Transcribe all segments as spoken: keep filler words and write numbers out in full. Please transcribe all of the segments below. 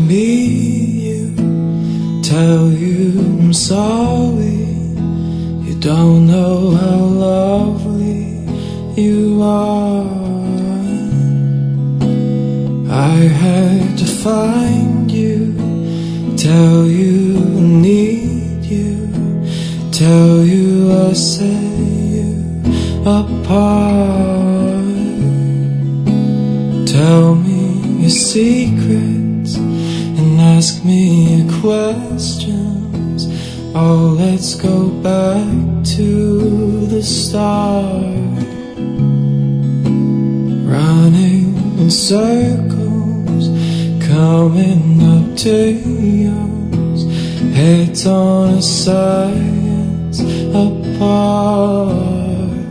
meet you, tell you I'm sorry. You don't know how lovely you are. I had to find you, tell you I need you, tell you I set you apart. Tell me your secrets and ask me your questions. Oh, let's go back to the start. Running in circles, coming up to yours, heads on a science apart.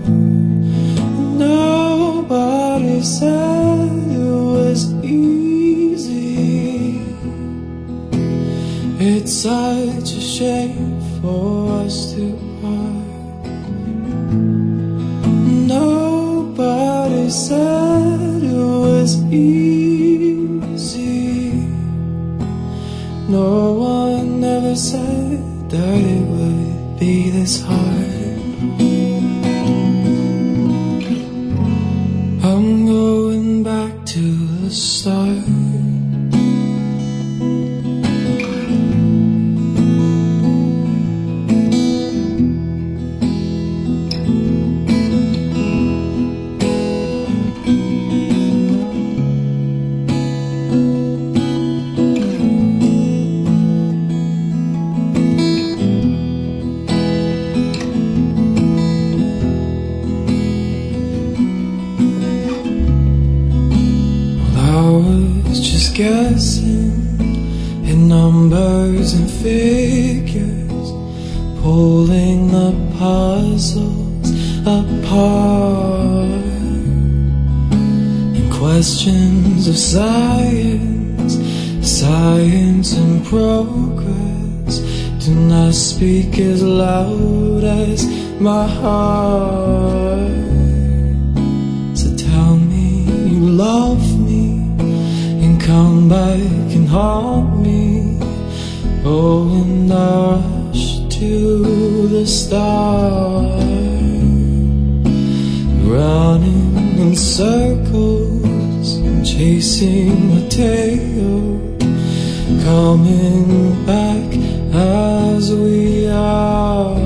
Nobody said it was easy. It's such a shame for us to part. Nobody said it was easy. No one ever said that it would be this hard. I'm going back to the start. Guessing in numbers and figures, pulling the puzzles apart. In questions of science, science and progress, do not speak as loud as my heart. So tell me you love me, come back and haunt me. Oh, and I rush to the start. Running in circles, chasing my tail, coming back as we are.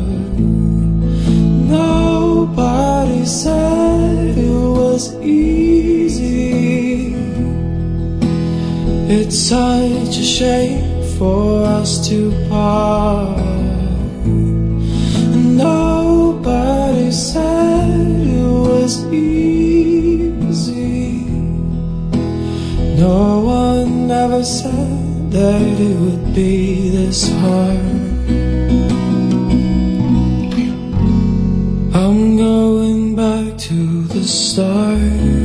Nobody said it was easy. It's such a shame for us to part. And nobody said it was easy. No one ever said that it would be this hard. I'm going back to the start.